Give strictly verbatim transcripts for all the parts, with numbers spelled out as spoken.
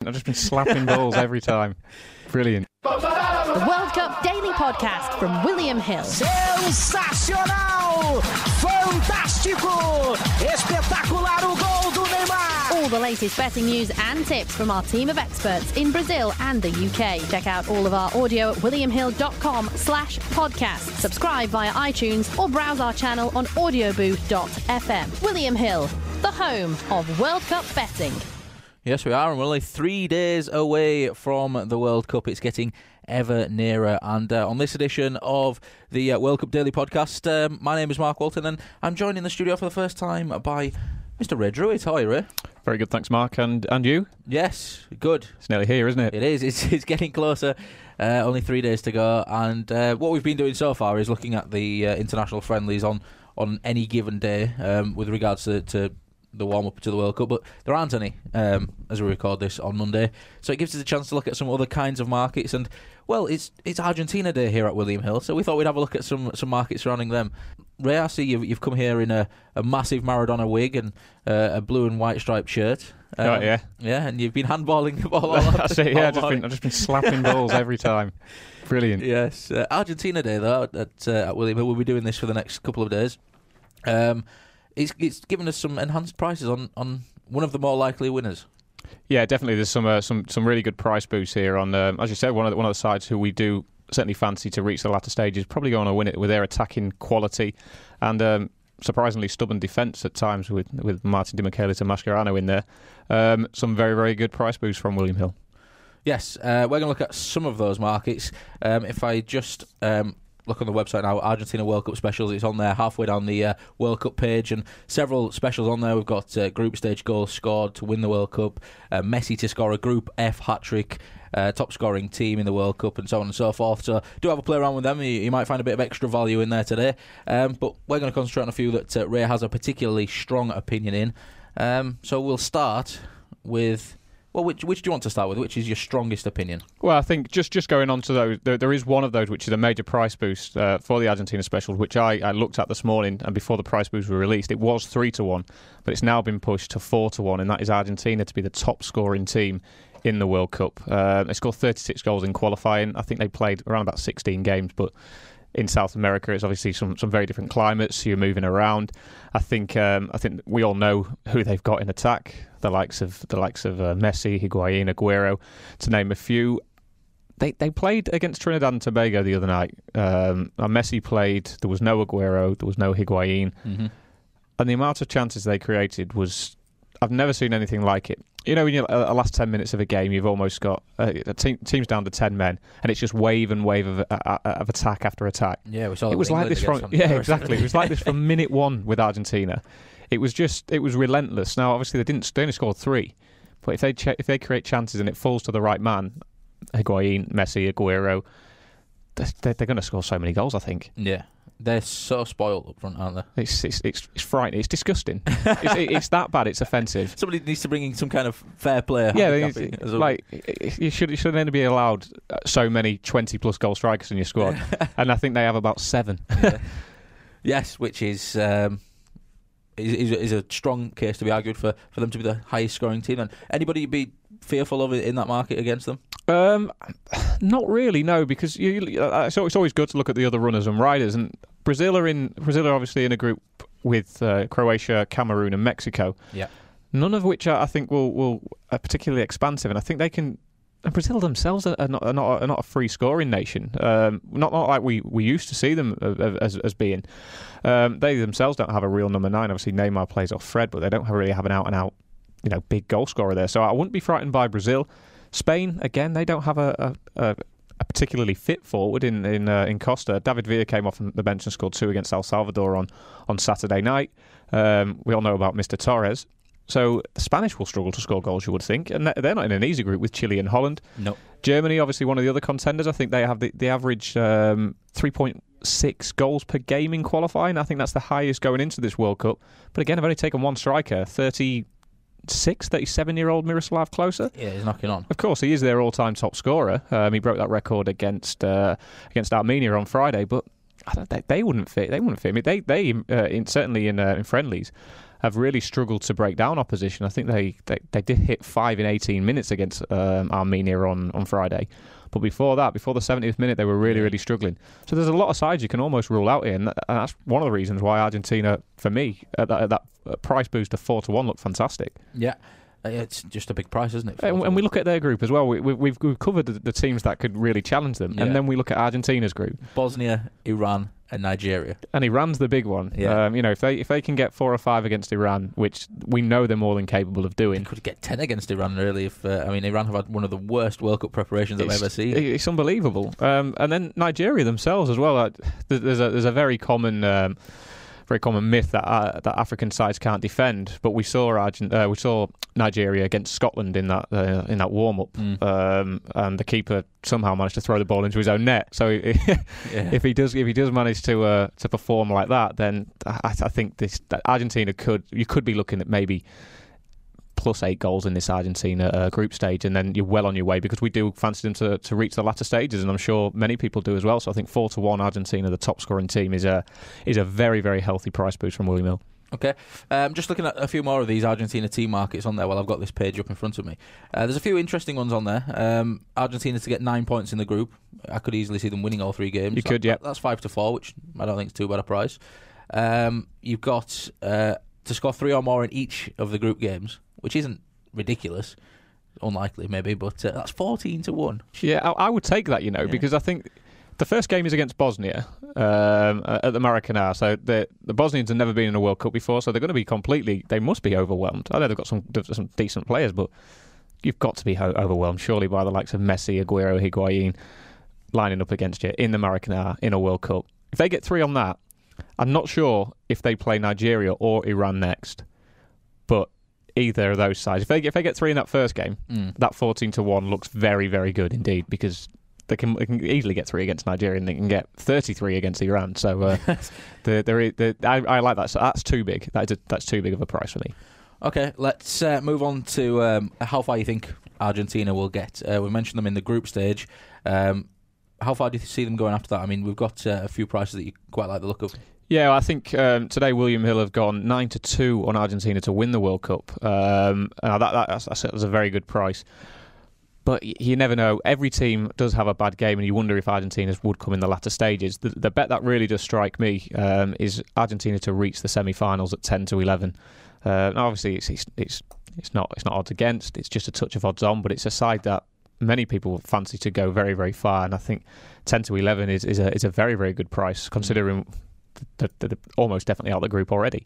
I've just been slapping balls every time. Brilliant. The World Cup Daily Podcast from William Hill. Sensacional! Fantástico! Espetacular o gol do Neymar! All the latest betting news and tips from our team of experts in Brazil and the U K. Check out all of our audio at williamhill.com slash podcast. Subscribe via iTunes or browse our channel on audiobooth dot f m. William Hill, the home of World Cup betting. Yes, we are, and we're only three days away from the World Cup. It's getting ever nearer. And uh, on this edition of the uh, World Cup Daily Podcast, um, my name is Mark Walton, and I'm joined in the studio for the first time by Mister Ray Druitt. How are you, Ray? Very good, thanks, Mark. And and you? Yes, good. It's nearly here, isn't it? It is. It's, it's getting closer. Uh, only three days to go. And uh, what we've been doing so far is looking at the uh, international friendlies on, on any given day um, with regards to... to the warm-up to the World Cup, but there aren't any um, as we record this on Monday, so it gives us a chance to look at some other kinds of markets. And well, it's it's Argentina Day here at William Hill, so we thought we'd have a look at some some markets surrounding them. Ray, I see you've, you've come here in a, a massive Maradona wig and uh, a blue and white striped shirt. Um, oh, yeah. Yeah, and you've been handballing the ball all That's it, yeah, all I've just, been, I've just been slapping balls every time. Brilliant. Yes. Uh, Argentina Day, though, at, uh, at William Hill. We'll be doing this for the next couple of days. Um, it's, it's given us some enhanced prices on, on one of the more likely winners. Yeah, definitely. There's some uh, some some really good price boosts here on, um, as you said, one of the, one of the sides who we do certainly fancy to reach the latter stages, probably going to win it with their attacking quality and um, surprisingly stubborn defence at times with with Martin Di Michelis and Mascherano in there. Um, some very very good price boosts from William Hill. Yes, uh, we're going to look at some of those markets. Um, if I just um, look on the website now, Argentina World Cup specials, it's on there halfway down the uh, World Cup page, and several specials on there. We've got uh, group stage goals scored to win the World Cup, uh, Messi to score a Group F hat-trick, uh, top scoring team in the World Cup, and so on and so forth. So do have a play around with them. You, you might find a bit of extra value in there today, um, but we're going to concentrate on a few that uh, Ray has a particularly strong opinion in. Um, so we'll start with... Well, which which do you want to start with? Which is your strongest opinion? Well, I think just, just going on to those, there, there is one of those which is a major price boost uh, for the Argentina specials, which I, I looked at this morning, and before the price boosts were released, it was three to one, but it's now been pushed to four to one, and that is Argentina to be the top scoring team in the World Cup. Uh, they scored thirty-six goals in qualifying. I think they played around about sixteen games, but in South America, it's obviously some, some very different climates. So you're moving around. I think um, I think we all know who they've got in attack. The likes of the likes of uh, Messi, Higuain, Aguero, to name a few. They they played against Trinidad and Tobago the other night. Um, and Messi played. There was no Aguero. There was no Higuain. Mm-hmm. And the amount of chances they created was, I've never seen anything like it. You know, when you're uh, the last ten minutes of a game, you've almost got uh, a team, team's down to ten men, and it's just wave and wave of, uh, of attack after attack. Yeah, we saw it was like this from yeah, exactly. It was like this from minute one with Argentina. It was just it was relentless. Now, obviously, they didn't they only scored three, but if they ch- if they create chances and it falls to the right man, Higuain, Messi, Aguero, they're, they're going to score so many goals. I think. Yeah. They're so spoiled up front, aren't they? It's it's it's, it's frightening. It's disgusting. it's, it, it's that bad. It's offensive. Somebody needs to bring in some kind of fair play. Yeah, as like you should you should only be allowed so many twenty plus goal strikers in your squad, and I think they have about seven. Yeah. Yes, which is, um, is is a strong case to be argued for, for them to be the highest scoring team. And anybody you'd be fearful of in that market against them? Um, not really, no, because you, uh, it's always good to look at the other runners and riders. And Brazil are in Brazil are obviously in a group with uh, Croatia, Cameroon, and Mexico. Yeah, none of which are, I think will will are particularly expansive, and I think they can. And Brazil themselves are not are not, are not a free scoring nation. Um, not not like we, we used to see them as as being. Um, they themselves don't have a real number nine. Obviously, Neymar plays off Fred, but they don't really have an out and out, you know, big goal scorer there. So I wouldn't be frightened by Brazil. Spain, again, they don't have a, a, a particularly fit forward in in, uh, in Costa. David Villa came off the bench and scored two against El Salvador on, on Saturday night. Um, we all know about Mister Torres. So the Spanish will struggle to score goals, you would think. And they're not in an easy group with Chile and Holland. No. Germany, obviously one of the other contenders. I think they have the, the average um, three point six goals per game in qualifying. I think that's the highest going into this World Cup. But again, I've only taken one striker, thirty-six, thirty-seven-year-old Miroslav Klose. Yeah, he's knocking on. Of course, he is their all-time top scorer. Um, he broke that record against uh, against Armenia on Friday, but I don't, they, they wouldn't fit. They wouldn't fit. I mean, they they uh, in, certainly in uh, in friendlies. have really struggled to break down opposition. I think they, they, they did hit five in eighteen minutes against um, Armenia on, on Friday. But before that, before the seventieth minute, they were really, really struggling. So there's a lot of sides you can almost rule out here, and that's one of the reasons why Argentina, for me, at that, at that price boost of four to one, looked fantastic. Yeah. It's just a big price, isn't it? And, and we look at their group as well. We, we, we've, we've covered the, the teams that could really challenge them. Yeah. And then we look at Argentina's group. Bosnia, Iran and Nigeria. And Iran's the big one. Yeah. Um, you know, if they if they can get four or five against Iran, which we know they're more than capable of doing. They could get ten against Iran, really. If uh, I mean, Iran have had one of the worst World Cup preparations it's, I've ever seen. It's unbelievable. Um, and then Nigeria themselves as well. Uh, there's, a, there's a very common... Um, very common myth that uh, that African sides can't defend, but we saw Argent- uh, we saw Nigeria against Scotland in that uh, in that warm up, mm. um, and the keeper somehow managed to throw the ball into his own net. So yeah. if he does if he does manage to uh, to perform like that, then I, I think this that Argentina could you could be looking at maybe plus eight goals in this Argentina uh, group stage, and then you're well on your way, because we do fancy them to, to reach the latter stages, and I'm sure many people do as well. So I think four to one Argentina, the top scoring team, is a is a very, very healthy price boost from William Hill. Okay, um, just looking at a few more of these Argentina team markets on there while I've got this page up in front of me. Uh, there's a few interesting ones on there. Um, Argentina to get nine points in the group. I could easily see them winning all three games. You that, could, yeah. That's five to four, which I don't think is too bad a price. Um, you've got uh, to score three or more in each of the group games, which isn't ridiculous, unlikely maybe, but uh, that's fourteen to one. Yeah, I, I would take that, you know, yeah. because I think the first game is against Bosnia um, at the Maracanã. So the the Bosnians have never been in a World Cup before, so they're going to be completely. They must be overwhelmed. I know they've got some some decent players, but you've got to be ho- overwhelmed surely by the likes of Messi, Aguero, Higuain lining up against you in the Maracanã in a World Cup. If they get three on that, I'm not sure if they play Nigeria or Iran next, but either of those sides, if they if they get three in that first game, mm. that fourteen to one looks very, very good indeed, because they can, they can easily get three against Nigeria, and they can get thirty-three against Iran. So uh, the, the, the, I, I like that. So that's too big. That is a, that's too big of a price for me. Okay, let's uh, move on to um, how far you think Argentina will get. Uh, we mentioned them in the group stage. Um, how far do you see them going after that? I mean, we've got uh, a few prices that you quite like the look of. Yeah, I think um, today William Hill have gone nine to two on Argentina to win the World Cup. Um, that, that, that's, that's a very good price. But you never know. Every team does have a bad game, and you wonder if Argentina's would come in the latter stages. The, the bet that really does strike me um, is Argentina to reach the semi-finals at ten to eleven. Uh, obviously, it's, it's it's it's not it's not odds against. It's just a touch of odds on, but it's a side that many people fancy to go very, very far. And I think ten to eleven is is a is a very, very good price, considering they're, they're almost definitely out of the group already.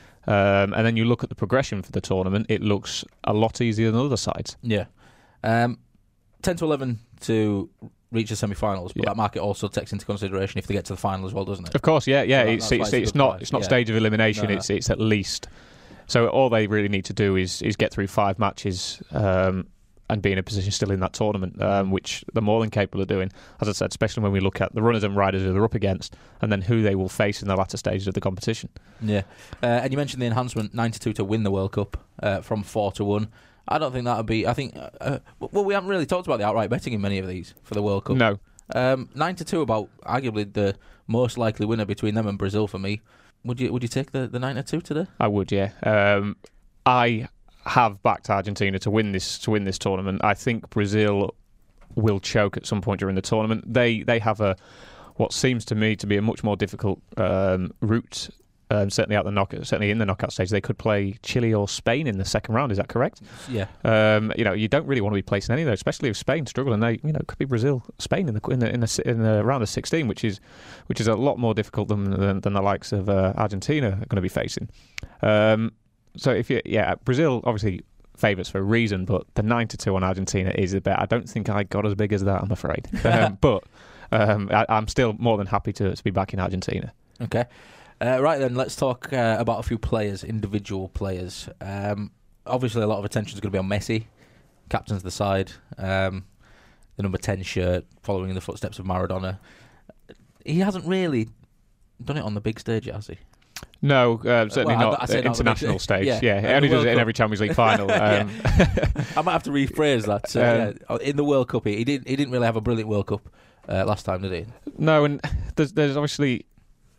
Um, and then you look at the progression for the tournament; it looks a lot easier than other sides. Yeah. Um, ten to eleven to reach the semi-finals, but yeah. that market also takes into consideration if they get to the final as well, doesn't it? Of course, yeah, yeah. So that, it's it's, it's not price. it's not yeah. stage of elimination. No, no. It's it's at least. So all they really need to do is is get through five matches um, and be in a position still in that tournament, um, which they're more than capable of doing. As I said, especially when we look at the runners and riders who they're up against, and then who they will face in the latter stages of the competition. Yeah, uh, and you mentioned the enhancement nine to two to win the World Cup uh, from four to one. I don't think that would be. I think. Uh, well, we haven't really talked about the outright betting in many of these for the World Cup. No. Um, nine to two, about arguably the most likely winner between them and Brazil for me. Would you Would you take the, the nine to two today? I would, yeah. Um, I have backed Argentina to win this to win this tournament. I think Brazil will choke at some point during the tournament. They they have a what seems to me to be a much more difficult um, route. Um, certainly out the knock, certainly in the knockout stage, they could play Chile or Spain in the second round. Is that correct? Yeah. Um, you know, you don't really want to be placing any of those, especially if Spain struggle, and they, you know, it could be Brazil, Spain in the in the in the, in the round of sixteen, which is which is a lot more difficult than than, than the likes of uh, Argentina are going to be facing. Um, so if you, yeah, Brazil obviously favourites for a reason, but the nine to two on Argentina is a bet. I don't think I got as big as that, I'm afraid. um, but um, I, I'm still more than happy to, to be back in Argentina. Okay. Uh, right then, let's talk uh, about a few players, individual players. Um, obviously, a lot of attention is going to be on Messi, captains the side, um, the number ten shirt, following in the footsteps of Maradona. He hasn't really done it on the big stage yet, has he? No, uh, certainly well, not I, I at international big, stage. Yeah, yeah. He only does it in every Champions League final. Um, I might have to rephrase that. So, um, yeah, in the World Cup, he didn't. He didn't really have a brilliant World Cup uh, last time, did he? No, and there's, there's obviously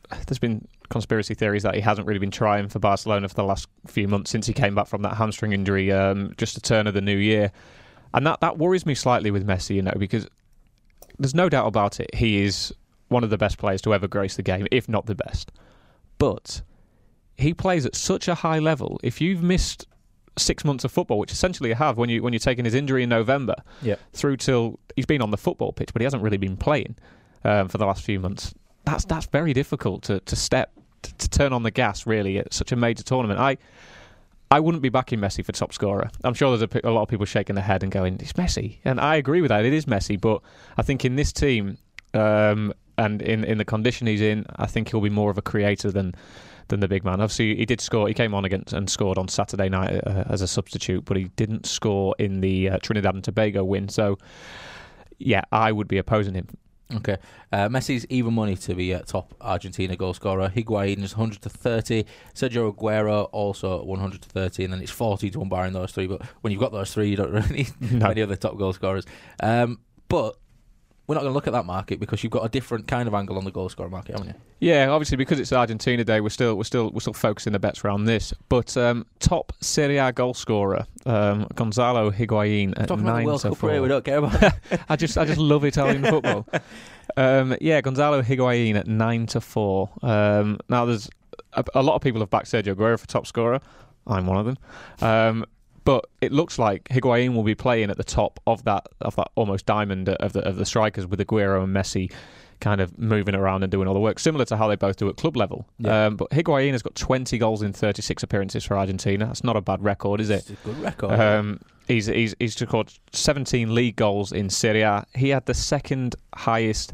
there's been conspiracy theories that he hasn't really been trying for Barcelona for the last few months since he came back from that hamstring injury, um, just the turn of the new year. And that, that worries me slightly with Messi, you know, because there's no doubt about it. He is one of the best players to ever grace the game, if not the best. But he plays at such a high level. If you've missed six months of football, which essentially you have when, you, when you're taking his injury in November, yeah. through till he's been on the football pitch, but he hasn't really been playing um, for the last few months. That's that's very difficult to, to step, to, to turn on the gas, really, at such a major tournament. I I wouldn't be backing Messi for top scorer. I'm sure there's a, a lot of people shaking their head and going, it's Messi. And I agree with that. It is Messi. But I think in this team um, and in, in the condition he's in, I think he'll be more of a creator than than the big man. Obviously, he did score. He came on against and scored on Saturday night uh, as a substitute, but he didn't score in the uh, Trinidad and Tobago win. So, yeah, I would be opposing him. Okay. Uh, Messi's even money to be uh, top Argentina goal scorer. Higuain is one hundred to thirty. Sergio Aguero also one hundred to thirty. And then it's forty to one barring those three. But when you've got those three, you don't really need no. any other top goal scorers. Um, but we're not going to look at that market because you've got a different kind of angle on the goal scorer market, haven't you? Yeah, obviously because it's Argentina Day, we're still we're still we're still focusing the bets around this. But um, top Serie A goal scorer, um, Gonzalo Higuain at Talking nine about the World to Cup four. career, we don't care about. I just I just love Italian football. Um, yeah, Gonzalo Higuain at nine to four. Um, now there's a, a lot of people have backed Sergio Aguero for top scorer. I'm one of them. Um, But it looks like Higuain will be playing at the top of that of that almost diamond of the of the strikers, with Aguero and Messi kind of moving around and doing all the work, similar to how they both do at club level. Yeah. Um, but Higuain has got twenty goals in thirty-six appearances for Argentina. That's not a bad record, is it? It's a good record. Um, he's he's he's scored seventeen league goals in Serie A. He had the second highest.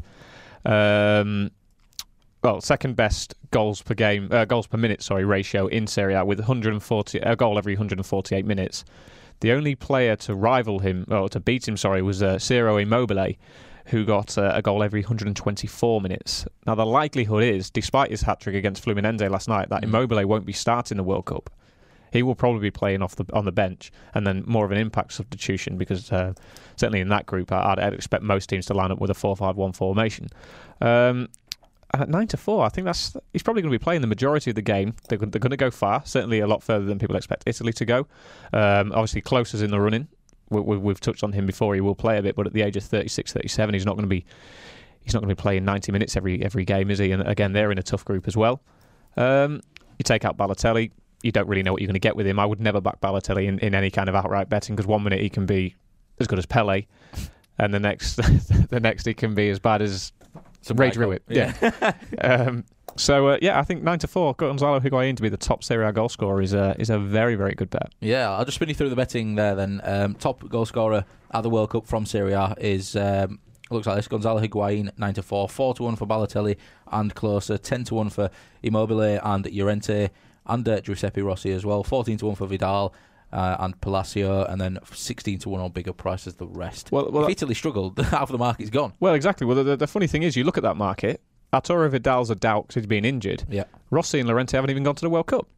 Um, Well, second best goals per game, uh, goals per minute, sorry, ratio in Serie A with one hundred forty a goal every one hundred forty-eight minutes. The only player to rival him, or to beat him, sorry, was uh, Ciro Immobile, who got uh, a goal every one hundred twenty-four minutes. Now, the likelihood is, despite his hat trick against Fluminense last night, that mm. Immobile won't be starting the World Cup. He will probably be playing off the on the bench and then more of an impact substitution, because uh, certainly in that group, I'd, I'd expect most teams to line up with a four five one formation. Um, At nine to four, I think that's he's probably going to be playing the majority of the game. They're, they're going to go far, certainly a lot further than people expect Italy to go. Um, obviously, Klose's in the running. We, we, we've touched on him before. He will play a bit, but at the age of thirty-six, thirty-seven, he's not going to be he's not going to be playing ninety minutes every every game, is he? And again, they're in a tough group as well. Um, you take out Balotelli, you don't really know what you're going to get with him. I would never back Balotelli in, in any kind of outright betting, because one minute he can be as good as Pele, and the next the next he can be as bad as Rage Ruit. Yeah. yeah. um, so, uh, yeah, I think nine to four, Gonzalo Higuain to be the top Serie A goal scorer is a, is a very, very good bet. Yeah, I'll just spin you through the betting there then. Um, top goal scorer at the World Cup from Serie A is, um, looks like this, Gonzalo Higuain, nine to four, four to one for Balotelli and Klose, ten to one for Immobile and Llorente, and uh, Giuseppe Rossi as well, fourteen to one for Vidal. Uh, and Palacio, and then sixteen to one on bigger prices the rest. Well, well, if Italy struggled, half of the market's gone. Well, exactly. Well, the, the funny thing is, you look at that market, Arturo Vidal's a doubt because he's been injured. Yeah. Rossi and Llorente haven't even gone to the World Cup.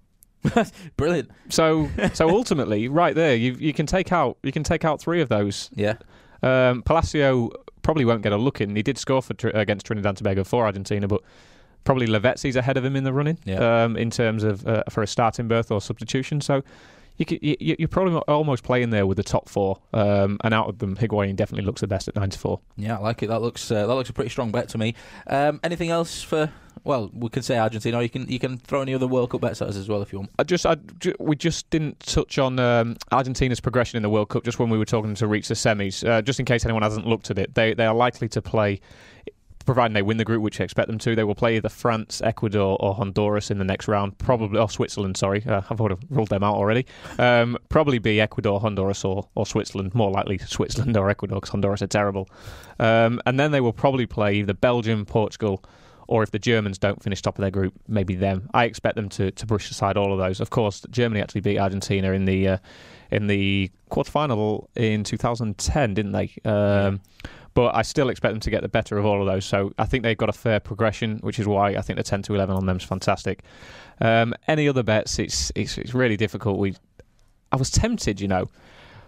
Brilliant. So, so ultimately, right there, you you can take out you can take out three of those. Yeah. Um, Palacio probably won't get a look in. He did score for against Trinidad and Tobago for Argentina, but probably Lavezzi's ahead of him in the running. Yeah. Um, in terms of uh, for a starting berth or substitution. So. You could, you, you're probably almost playing there with the top four, um, and out of them, Higuain definitely looks the best at nine to four. Yeah, I like it. That looks uh, that looks a pretty strong bet to me. Um, anything else for? Well, we could say Argentina, or you can you can throw any other World Cup bets at us as well if you want. I just I, we just didn't touch on um, Argentina's progression in the World Cup just when we were talking to reach the semis. Uh, just in case anyone hasn't looked at it, they they are likely to play. Providing they win the group, which I expect them to, they will play either France, Ecuador, or Honduras in the next round. Probably, or Switzerland. Sorry, uh, I've already ruled them out already. Um, probably be Ecuador, Honduras, or, or Switzerland. More likely Switzerland or Ecuador, because Honduras are terrible. Um, and then they will probably play either Belgium, Portugal, or if the Germans don't finish top of their group, maybe them. I expect them to, to brush aside all of those. Of course, Germany actually beat Argentina in the uh, in the quarterfinal in two thousand ten, didn't they? Um, yeah. But I still expect them to get the better of all of those. So I think they've got a fair progression, which is why I think the ten to eleven on them is fantastic. Um, any other bets, it's, it's it's really difficult. We, I was tempted, you know,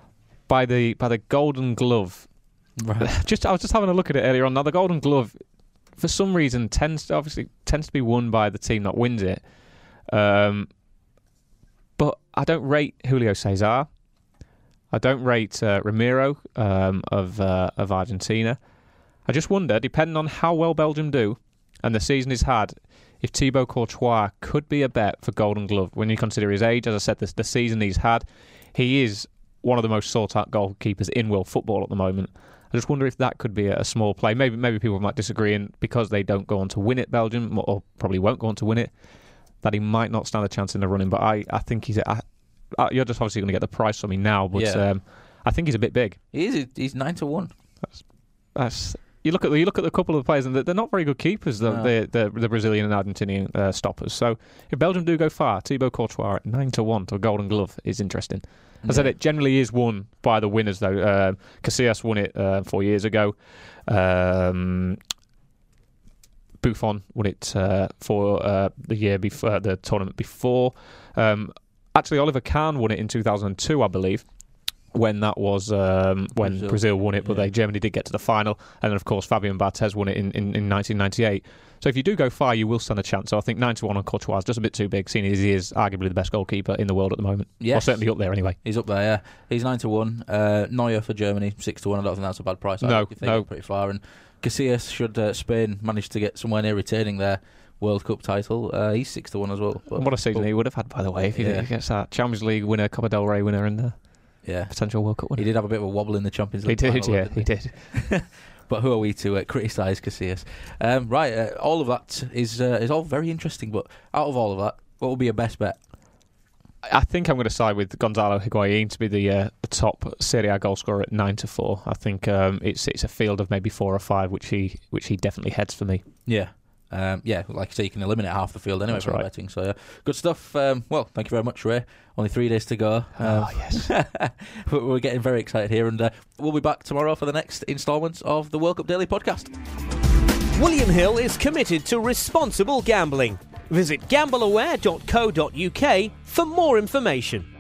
by the by the Golden Glove. Right. Just I was just having a look at it earlier on. Now the Golden Glove for some reason tends to, obviously tends to be won by the team that wins it. Um, but I don't rate Julio Cesar. I don't rate uh, Ramiro um, of uh, of Argentina. I just wonder, depending on how well Belgium do and the season he's had, if Thibaut Courtois could be a bet for Golden Glove when you consider his age. As I said, the, the season he's had, he is one of the most sought-out goalkeepers in world football at the moment. I just wonder if that could be a, a small play. Maybe maybe people might disagree, and because they don't go on to win it, Belgium, or probably won't go on to win it, that he might not stand a chance in the running. But I, I think he's... I, I, you're just obviously going to get the price from me now, but Yeah. um, I think he's a bit big. He is. He's nine to one. That's, that's you look at the, you look at the couple of the players, and they're not very good keepers. The No. the, the, the Brazilian and Argentinian uh, stoppers. So if Belgium do go far, Thibaut Courtois at nine to one to a Golden Glove is interesting. I said Yeah. it generally is won by the winners though. Uh, Casillas won it uh, four years ago. Um, Buffon won it uh, for uh, the year before uh, the tournament before. Um, actually, Oliver Kahn won it in two thousand two, I believe. When that was um, when Brazil. Brazil won it, but Yeah. they Germany did get to the final, and then of course Fabian Barthez won it in, in, in nineteen ninety-eight. So if you do go far, you will stand a chance. So I think nine to one on Courtois is just a bit too big, seeing as he is arguably the best goalkeeper in the world at the moment. Yes. Or certainly up there anyway. He's up there, yeah. He's nine to one. Uh, Neuer for Germany, six to one. I don't think that's a bad price. I No, think they no. go pretty far. And Casillas, should uh, Spain manage to get somewhere near retaining their World Cup title, uh, he's six to one as well. But, What a season but, he would have had, by the way, if he, Yeah. if he gets that Champions League winner, Copa del Rey winner, and uh, yeah, potential World Cup winner. he did have a bit of a wobble in the Champions He League. did, final, yeah, didn't he did. But who are we to uh, criticise Casillas? Um, right, uh, all of that is uh, is all very interesting. But out of all of that, what would be your best bet? I think I'm going to side with Gonzalo Higuain to be the uh, the top Serie A goal scorer at nine to four. I think um, it's it's a field of maybe four or five, which he which he definitely heads for me. Yeah. Um, yeah, like I say, you can eliminate half the field anyway That's for right. betting. So, yeah, good stuff. Um, well, thank you very much, Ray. Only three days to go. Um, Oh, yes. but we're getting very excited here, and uh, we'll be back tomorrow for the next instalment of the World Cup Daily podcast. William Hill is committed to responsible gambling. Visit gambleaware dot co dot uk for more information.